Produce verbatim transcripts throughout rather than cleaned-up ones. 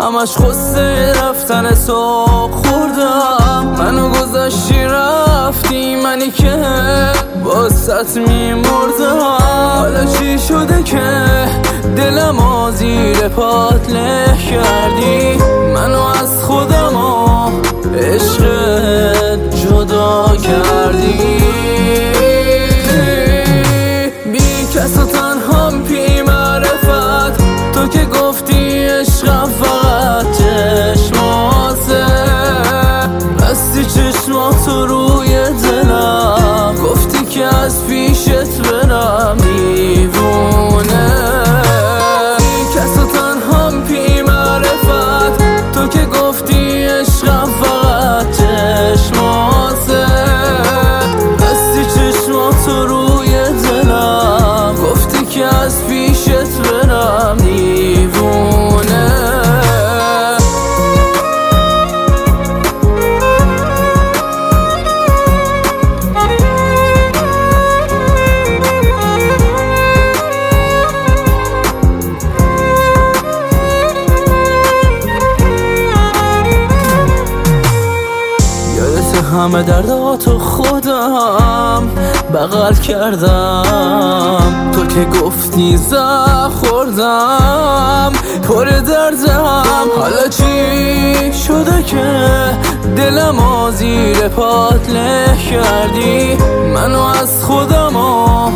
همش خسته رفتن تو خوردم. منو گذاشتی رفتی، منی که باست میمردم. حالا چی شده که دلمو زیر پات له کردی؟ منو از خودم و عشقت جدا کردی. بی کس و تنهام بی معرفت، تو که گفتی عشقم فقط چشماته. بستی چشماتو روی دلم، گفتی که از پیشت برم دیوونه. بی کس و تنهام بی معرفت، تو که گفتی عشقم فقط چشماته. بستی چشماتو روی دلم، گفتی که از پیشت برم دیوونه. همه درداتو خودم بغل کردم، تو که گفتی زخم خوردم پر دردم. حالا چی شده که دلمو زیر پات له کردی؟ منو از خودم و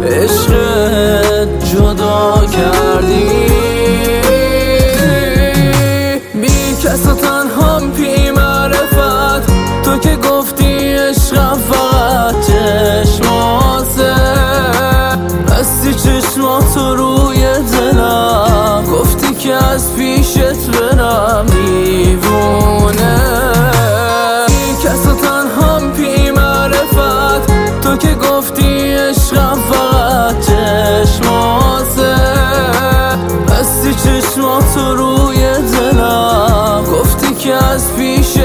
عشقت جدا کردی. بی کس و تنهام بی معرفت، تو که گفتی عشقم فقط چشماته. بستی چشماتو روی دلم، گفتی که از پیشت برم دیوونه. بی کس و تنهام بی معرفت، تو که گفتی عشقم فقط چشماته. بستی چشماتو روی دلم، گفتی که از پیشت